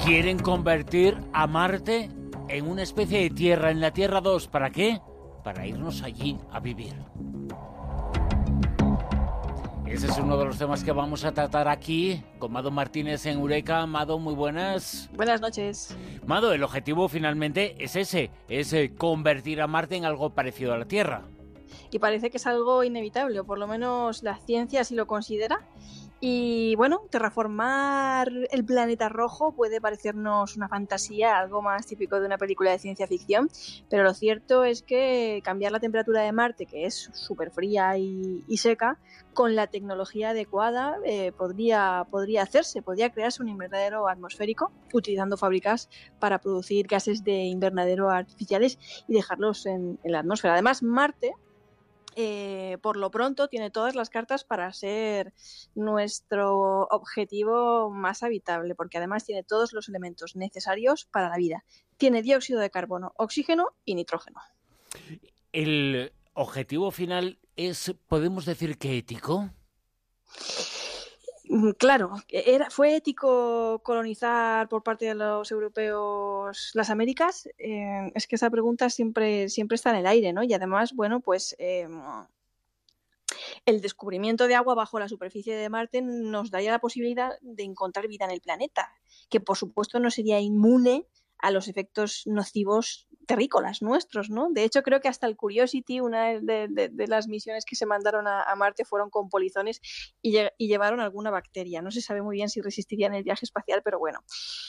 Quieren convertir a Marte en una especie de Tierra, en la Tierra 2. ¿Para qué? Para irnos allí a vivir. Ese es uno de los temas que vamos a tratar aquí con Mado Martínez en Eureka. Mado, muy buenas. Buenas noches. Mado, el objetivo finalmente es ese, es convertir a Marte en algo parecido a la Tierra. Y parece que es algo inevitable, o por lo menos la ciencia así lo considera. Y bueno, terraformar el planeta rojo puede parecernos una fantasía, algo más típico de una película de ciencia ficción, pero lo cierto es que cambiar la temperatura de Marte, que es súper fría y seca, con la tecnología adecuada podría hacerse, podría crearse un invernadero atmosférico utilizando fábricas para producir gases de invernadero artificiales y dejarlos en la atmósfera. Además, Marte, por lo pronto, tiene todas las cartas para ser nuestro objetivo más habitable, porque además tiene todos los elementos necesarios para la vida. Tiene dióxido de carbono, oxígeno y nitrógeno. ¿El objetivo final es, podemos decir, que ético? Claro, ¿fue ético colonizar por parte de los europeos las Américas? Es que esa pregunta siempre está en el aire, ¿no? Y además, bueno, pues el descubrimiento de agua bajo la superficie de Marte nos daría la posibilidad de encontrar vida en el planeta, que por supuesto no sería inmune a los efectos nocivos terrícolas nuestros, ¿no? De hecho, creo que hasta el Curiosity, una de las misiones que se mandaron a Marte, fueron con polizones y llevaron alguna bacteria. No se sabe muy bien si resistirían el viaje espacial, pero bueno.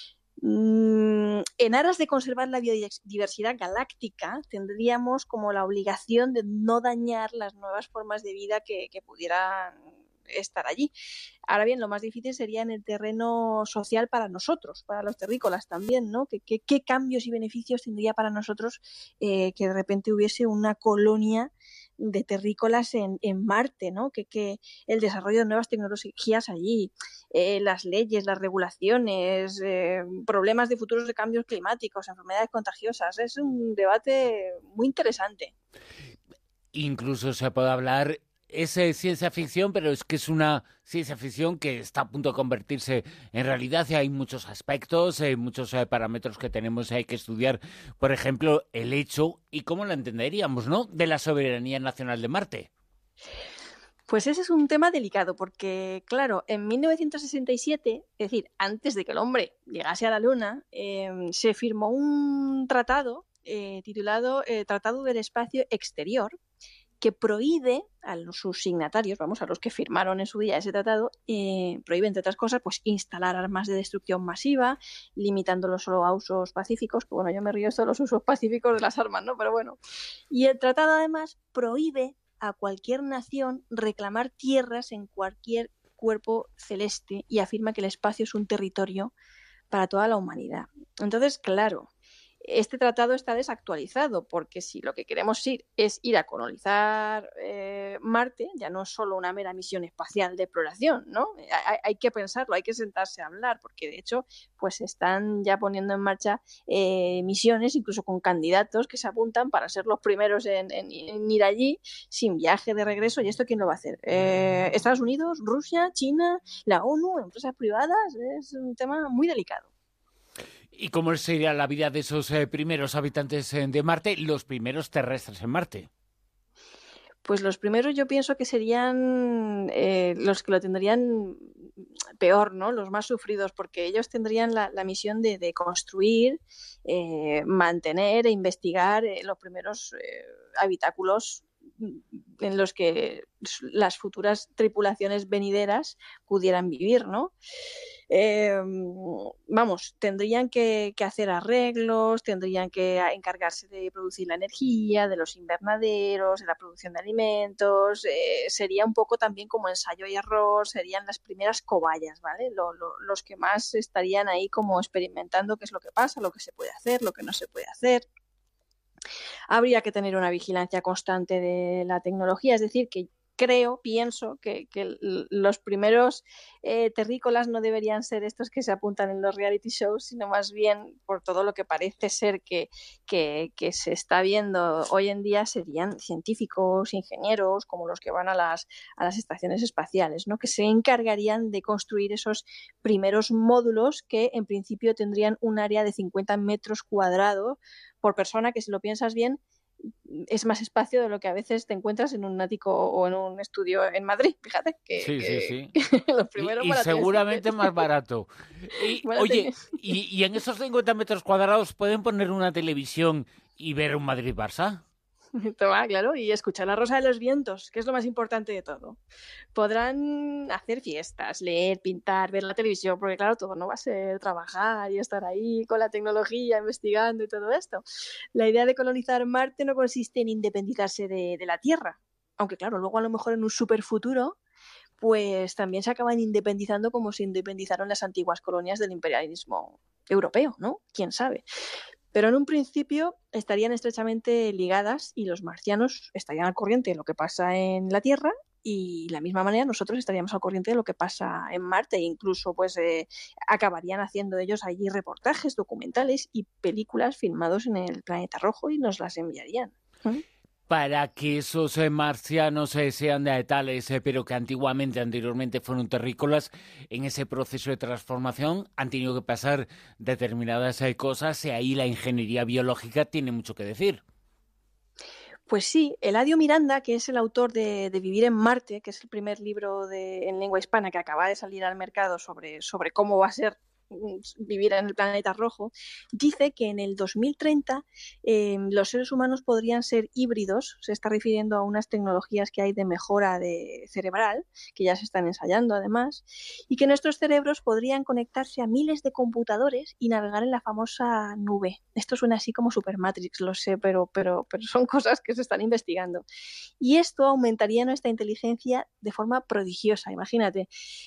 En aras de conservar la biodiversidad galáctica, tendríamos como la obligación de no dañar las nuevas formas de vida que pudieran estar allí. Ahora bien, lo más difícil sería en el terreno social para nosotros, para los terrícolas también, ¿no? ¿Qué cambios y beneficios tendría para nosotros que de repente hubiese una colonia de terrícolas en Marte, ¿no? Que el desarrollo de nuevas tecnologías allí, las leyes, las regulaciones, problemas de futuros de cambios climáticos, enfermedades contagiosas. Es un debate muy interesante. Incluso se puede hablar, es ciencia ficción, pero es que es una ciencia ficción que está a punto de convertirse en realidad y hay muchos aspectos, muchos parámetros que tenemos que estudiar. Por ejemplo, el hecho, y cómo lo entenderíamos, ¿no?, de la soberanía nacional de Marte. Pues ese es un tema delicado porque, claro, en 1967, es decir, antes de que el hombre llegase a la Luna, se firmó un tratado titulado Tratado del Espacio Exterior, que prohíbe a sus signatarios, a los que firmaron en su día ese tratado, prohíbe, entre otras cosas, pues instalar armas de destrucción masiva, limitándolo solo a usos pacíficos, que bueno, yo me río esto de los usos pacíficos de las armas, ¿no? Pero bueno. Y el tratado además prohíbe a cualquier nación reclamar tierras en cualquier cuerpo celeste y afirma que el espacio es un territorio para toda la humanidad. Entonces, claro, este tratado está desactualizado porque si lo que queremos es ir a colonizar Marte, ya no es solo una mera misión espacial de exploración, ¿no? Hay que pensarlo, hay que sentarse a hablar, porque de hecho pues están ya poniendo en marcha misiones, incluso con candidatos que se apuntan para ser los primeros en ir allí sin viaje de regreso. ¿Y esto quién lo va a hacer? ¿Estados Unidos, Rusia, China, la ONU, empresas privadas? Es un tema muy delicado. ¿Y cómo sería la vida de esos primeros habitantes de Marte, los primeros terrestres en Marte? Pues los primeros yo pienso que serían los que lo tendrían peor, ¿no? Los más sufridos, porque ellos tendrían la misión de construir, mantener e investigar los primeros habitáculos en los que las futuras tripulaciones venideras pudieran vivir, ¿no? Tendrían que hacer arreglos, tendrían que encargarse de producir la energía, de los invernaderos, de la producción de alimentos, sería un poco también como ensayo y error, serían las primeras cobayas, ¿vale? Los que más estarían ahí como experimentando qué es lo que pasa, lo que se puede hacer, lo que no se puede hacer. Habría que tener una vigilancia constante de la tecnología, es decir, que pienso que los primeros terrícolas no deberían ser estos que se apuntan en los reality shows, sino más bien, por todo lo que parece ser que se está viendo hoy en día, serían científicos, ingenieros, como los que van a las estaciones espaciales, ¿no? Que se encargarían de construir esos primeros módulos que en principio tendrían un área de 50 metros cuadrados por persona, que si lo piensas bien, es más espacio de lo que a veces te encuentras en un ático o en un estudio en Madrid. Fíjate Sí. Los primeros y seguramente más barato. Oye, ¿y en esos 50 metros cuadrados pueden poner una televisión y ver un Madrid-Barça? Toma, claro, y escuchar la Rosa de los Vientos, que es lo más importante de todo. Podrán hacer fiestas, leer, pintar, ver la televisión, porque claro, todo no va a ser trabajar y estar ahí con la tecnología, investigando y todo esto. La idea de colonizar Marte no consiste en independizarse de la Tierra, aunque claro, luego a lo mejor en un superfuturo pues también se acaban independizando como se independizaron las antiguas colonias del imperialismo europeo, ¿no? ¿Quién sabe? Pero en un principio estarían estrechamente ligadas y los marcianos estarían al corriente de lo que pasa en la Tierra y de la misma manera nosotros estaríamos al corriente de lo que pasa en Marte e incluso pues acabarían haciendo ellos allí reportajes, documentales y películas filmados en el planeta rojo y nos las enviarían. Para que esos marcianos sean de tales, pero que anteriormente fueron terrícolas, en ese proceso de transformación han tenido que pasar determinadas cosas y ahí la ingeniería biológica tiene mucho que decir. Pues sí, Eladio Miranda, que es el autor de Vivir en Marte, que es el primer libro en lengua hispana que acaba de salir al mercado sobre cómo va a ser vivir en el planeta rojo, dice que en el 2030 los seres humanos podrían ser híbridos, se está refiriendo a unas tecnologías que hay de mejora cerebral, que ya se están ensayando además, y que nuestros cerebros podrían conectarse a miles de computadores y navegar en la famosa nube. Esto suena así como Super Matrix, lo sé, pero son cosas que se están investigando. Y esto aumentaría nuestra inteligencia de forma prodigiosa, imagínate.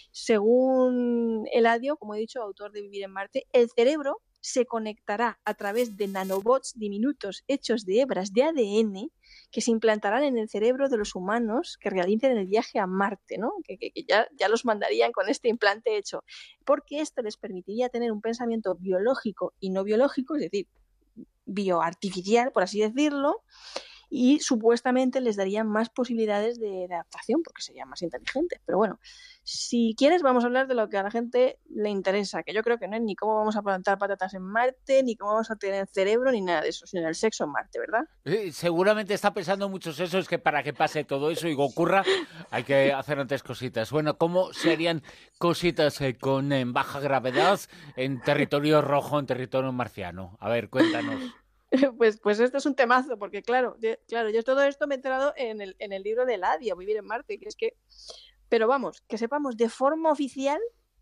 Según Eladio, como he dicho, autor de Vivir en Marte, el cerebro se conectará a través de nanobots diminutos hechos de hebras de ADN que se implantarán en el cerebro de los humanos que realicen el viaje a Marte, ¿no? Que ya los mandarían con este implante hecho, porque esto les permitiría tener un pensamiento biológico y no biológico, es decir, bioartificial, por así decirlo, y supuestamente les darían más posibilidades de adaptación porque serían más inteligentes. Pero bueno, si quieres vamos a hablar de lo que a la gente le interesa, que yo creo que no es ni cómo vamos a plantar patatas en Marte, ni cómo vamos a tener cerebro, ni nada de eso, sino el sexo en Marte, ¿verdad? Seguramente está pensando muchos eso, es que para que pase todo eso y ocurra hay que hacer antes cositas. Bueno, ¿cómo se harían cositas con baja gravedad en territorio rojo, en territorio marciano? A ver, cuéntanos. Pues esto es un temazo, porque claro, yo todo esto me he enterado en el libro de Eladio, Vivir en Marte, que es que... Pero vamos, que sepamos, de forma oficial,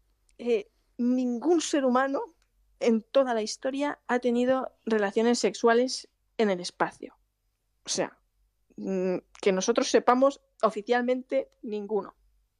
ningún ser humano en toda la historia ha tenido relaciones sexuales en el espacio. O sea, que nosotros sepamos oficialmente ninguno.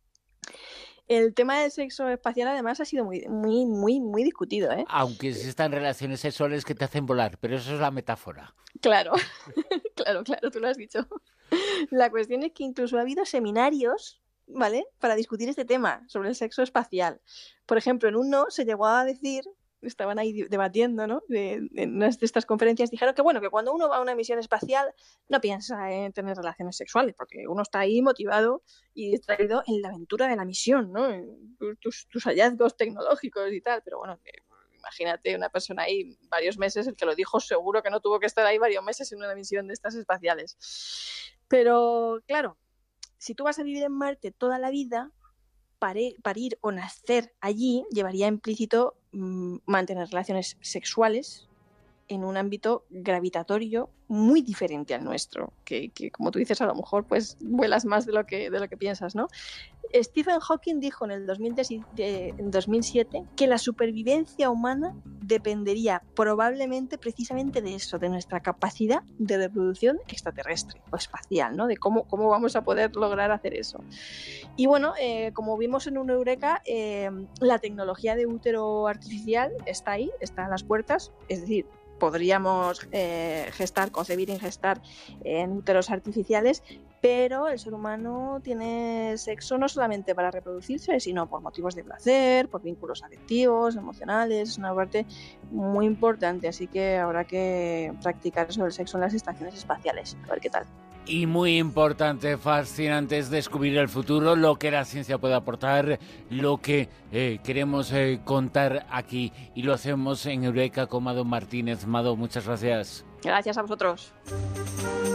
El tema del sexo espacial además ha sido muy discutido, ¿eh? Aunque existan relaciones sexuales que te hacen volar, pero eso es la metáfora. Claro, claro, tú lo has dicho. La cuestión es que incluso ha habido seminarios, ¿vale?, para discutir este tema sobre el sexo espacial. Por ejemplo, en uno se llegó a decir, estaban ahí debatiendo, ¿no?, en una de estas conferencias dijeron que bueno, que cuando uno va a una misión espacial no piensa en tener relaciones sexuales, porque uno está ahí motivado y distraído en la aventura de la misión, ¿no?, en tus hallazgos tecnológicos y tal, pero bueno, imagínate una persona ahí varios meses, el que lo dijo seguro que no tuvo que estar ahí varios meses en una misión de estas espaciales. Pero claro, si tú vas a vivir en Marte toda la vida, parir o nacer allí llevaría implícito mantener relaciones sexuales en un ámbito gravitatorio muy diferente al nuestro, que como tú dices, a lo mejor pues vuelas más de lo que piensas, ¿no? Stephen Hawking dijo en el 2007 que la supervivencia humana dependería probablemente precisamente de eso, de nuestra capacidad de reproducción extraterrestre o espacial, ¿no? De cómo vamos a poder lograr hacer eso. Y bueno, como vimos en un Eureka, la tecnología de útero artificial está ahí, está a las puertas, es decir, podríamos concebir y gestar en úteros artificiales, pero el ser humano tiene sexo no solamente para reproducirse, sino por motivos de placer, por vínculos afectivos, emocionales. Es una parte muy importante, así que habrá que practicar sobre el sexo en las estaciones espaciales, a ver qué tal. Y muy importante, fascinante, es descubrir el futuro, lo que la ciencia puede aportar, lo que queremos contar aquí. Y lo hacemos en Eureka con Mado Martínez. Mado, muchas gracias. Gracias a vosotros.